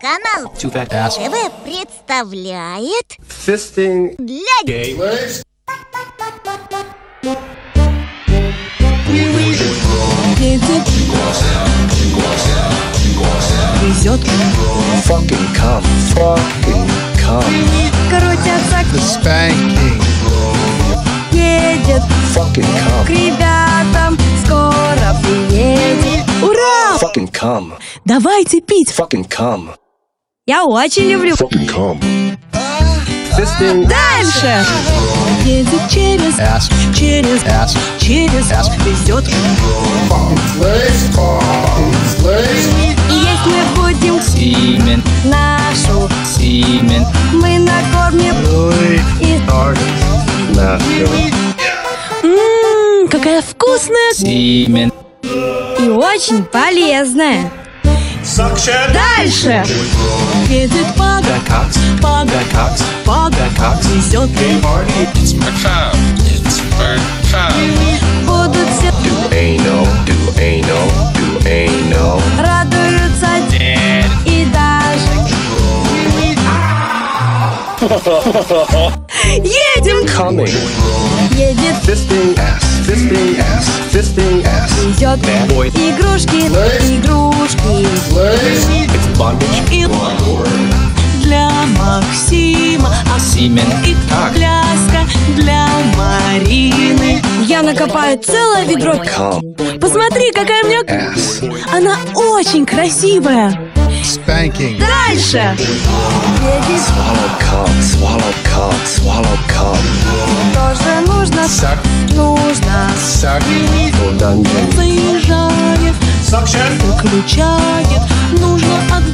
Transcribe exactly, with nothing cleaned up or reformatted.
Канал ТВ представляет Fisting для Gays. Едет, везет, Fucking come, fucking come. крутятся, Spanking, едет fucking к come, ребятам, скоро приедет. Ура! fucking come, Давайте пить. fucking come, Я очень люблю. fucking come. Fisting Дальше. Едет через, ass, через, ass, через, ass. везет. И есть мы будем Semen, нашу, semen, мы накормим и... masculine. Ммм, какая вкусная semen, и очень полезная. Дальше. Едет пак, that cocks, пак, that cocks, пак, that cocks. везет. It's my time, it's my time. Будут все Do anal, do anal, do anal. радуются Dad, и даже едем, Coming, едет, fisting ass, fisting ass, fisting ass. везет bad boy, игрушки, игрушки It's bondage. и для Максима, а semen, и cock. пляска для Марины. Я накопаю целое ведро. Come, Посмотри, какая у меня... ass. Она очень красивая. Spanking. Дальше. Едет, Swallow cum, swallow cum, swallow cum. тоже нужно, Suck, нужно. suck. For dungeon. Заезжает, выключает, нужно отдыхать.